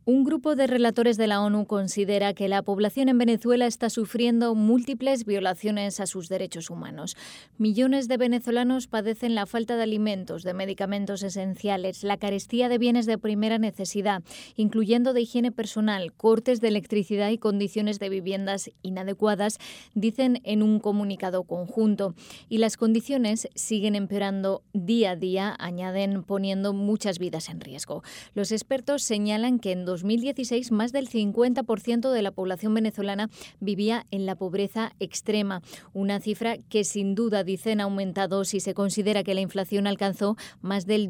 Un grupo de relatores de la ONU considera que la población en Venezuela está sufriendo múltiples violaciones a sus derechos humanos. Millones de venezolanos padecen la falta de alimentos, de medicamentos esenciales, la carestía de bienes de primera necesidad, incluyendo de higiene personal, cortes de electricidad y condiciones de viviendas inadecuadas, dicen en un comunicado conjunto. Y las condiciones siguen empeorando día a día, añaden, poniendo muchas vidas en riesgo. Los expertos señalan que en 2016 más del 50% de la población venezolana vivía en la pobreza extrema, una cifra que sin duda, dicen, ha aumentado si se considera que la inflación alcanzó más del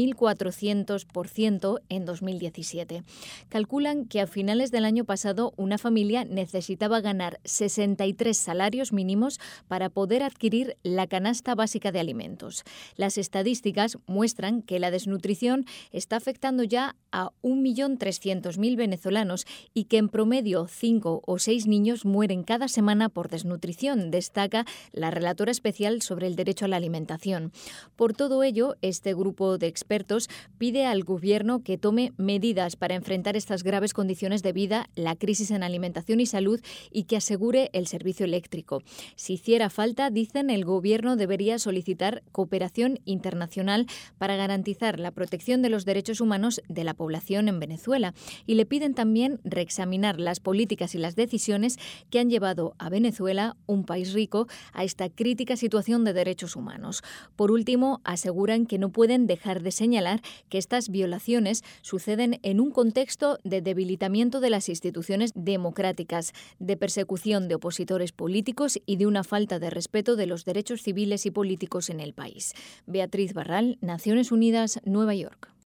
2.400% en 2017. Calculan que a finales del año pasado una familia necesitaba ganar 63 salarios mínimos para poder adquirir la canasta básica de alimentos. Las estadísticas muestran que la desnutrición está afectando ya a 1.300.000 venezolanos y que en promedio 5 o 6 niños mueren cada semana por desnutrición, destaca la relatora especial sobre el derecho a la alimentación. Por todo ello, este grupo de expertos pide al Gobierno que tome medidas para enfrentar estas graves condiciones de vida, la crisis en alimentación y salud, y que asegure el servicio eléctrico. Si hiciera falta, dicen, el Gobierno debería solicitar cooperación internacional para garantizar la protección de los derechos humanos de la población en Venezuela. Y le piden también reexaminar las políticas y las decisiones que han llevado a Venezuela, un país rico, a esta crítica situación de derechos humanos. Por último, aseguran que no pueden dejar de señalar que estas violaciones suceden en un contexto de debilitamiento de las instituciones democráticas, de persecución de opositores políticos y de una falta de respeto de los derechos civiles y políticos en el país. Beatriz Barral, Naciones Unidas, Nueva York.